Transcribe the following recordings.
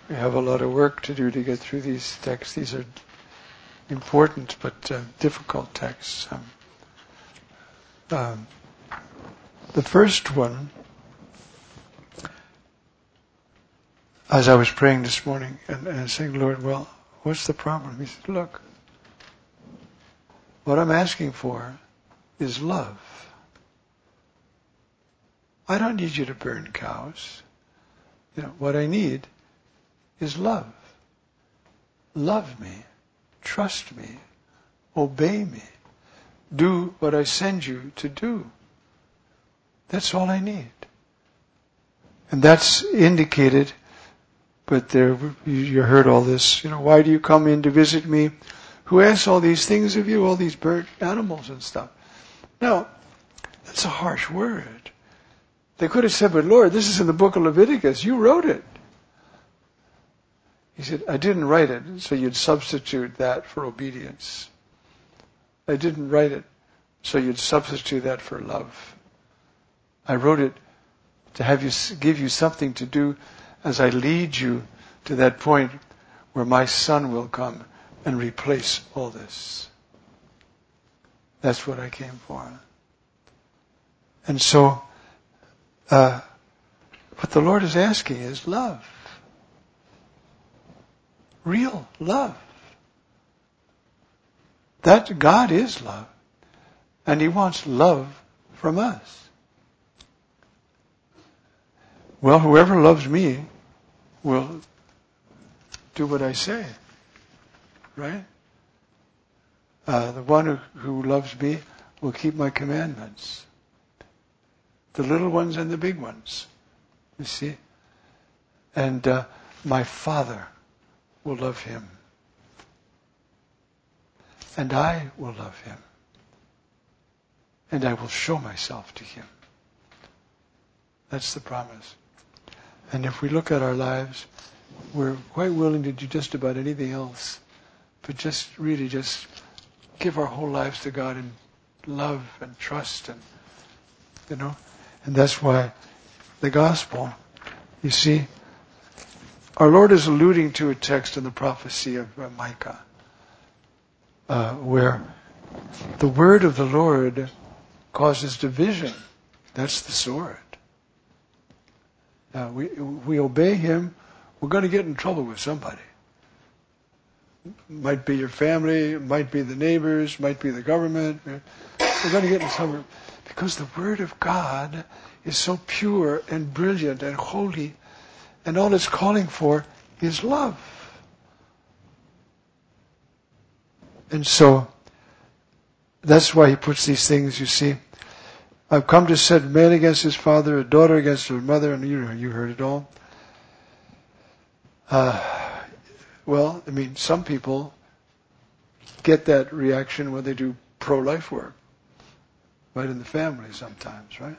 We have a lot of work to do to get through these texts. These are important but difficult texts. The first one, as I was praying this morning and saying, Lord, well, what's the problem? He said, look, what I'm asking for is love. I don't need you to burn cows. What I need is love. Love me. Trust me. Obey me. Do what I send you to do. That's all I need. And that's indicated, but there, you heard all this, why do you come in to visit me? Who asks all these things of you, all these burnt animals and stuff? Now, that's a harsh word. They could have said, but Lord, this is in the book of Leviticus. You wrote it. He said, I didn't write it so you'd substitute that for obedience. I didn't write it so you'd substitute that for love. I wrote it to give you something to do as I lead you to that point where my Son will come and replace all this. That's what I came for. And so, what the Lord is asking is love. Real love. That God is love. And He wants love from us. Well, whoever loves me will do what I say. Right? The one who loves me will keep my commandments. The little ones and the big ones. You see? And my Father will love him. And I will love him. And I will show myself to him. That's the promise. And if we look at our lives, we're quite willing to do just about anything else. But just give our whole lives to God in love and trust and, And that's why the gospel, you see, our Lord is alluding to a text in the prophecy of Micah, where the word of the Lord causes division. That's the sword. We obey Him, we're going to get in trouble with somebody. Might be your family, might be the neighbors, might be the government. We're going to get in trouble because the Word of God is so pure and brilliant and holy, and all it's calling for is love. And so, that's why He puts these things, you see. I've come to set man against his father, a daughter against her mother, and you heard it all. Some people get that reaction when they do pro-life work, right in the family sometimes, right?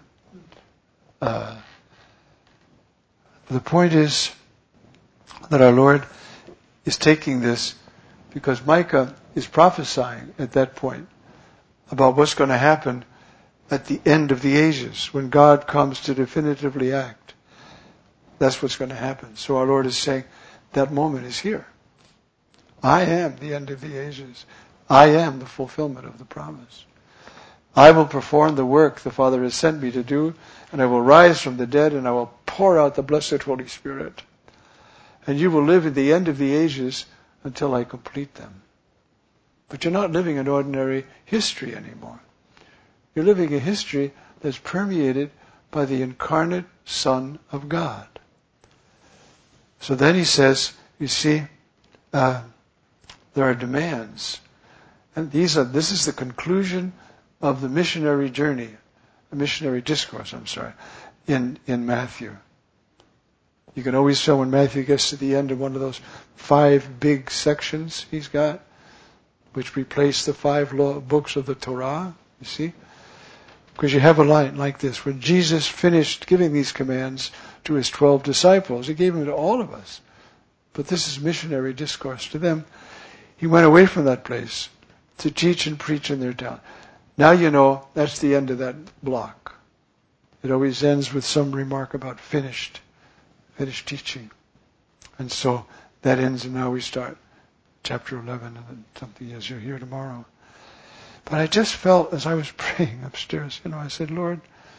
The point is that our Lord is taking this because Micah is prophesying at that point about what's going to happen at the end of the ages when God comes to definitively act. That's what's going to happen. So our Lord is saying that moment is here. I am the end of the ages. I am the fulfillment of the promise. I will perform the work the Father has sent me to do, and I will rise from the dead, and I will pour out the blessed Holy Spirit. And you will live at the end of the ages until I complete them. But you're not living an ordinary history anymore. You're living a history that's permeated by the incarnate Son of God. So then he says, you see, there are demands. And this is the conclusion of the missionary journey, the missionary discourse, in Matthew. You can always tell when Matthew gets to the end of one of those 5 big sections he's got, which replace the 5 books of the Torah, you see? Because you have a line like this. When Jesus finished giving these commands to his 12 disciples, he gave them to all of us. But this is missionary discourse to them. He went away from that place to teach and preach in their town. Now you know that's the end of that block. It always ends with some remark about finished teaching. And so that ends, and now we start chapter 11 and something as you'll hear tomorrow. But I just felt as I was praying upstairs, I said, Lord,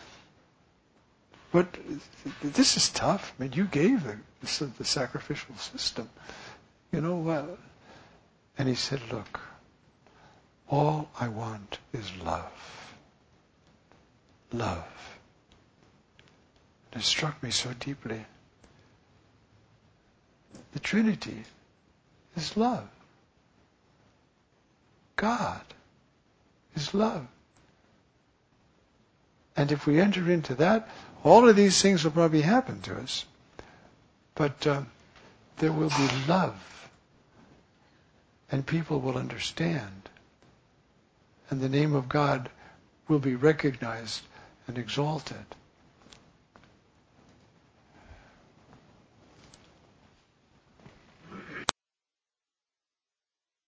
this is tough. I mean, you gave the sacrificial system. And he said, look, all I want is love. Love. And it struck me so deeply. The Trinity is love. God is love. And if we enter into that, all of these things will probably happen to us. But there will be love. And people will understand. And the name of God will be recognized and exalted.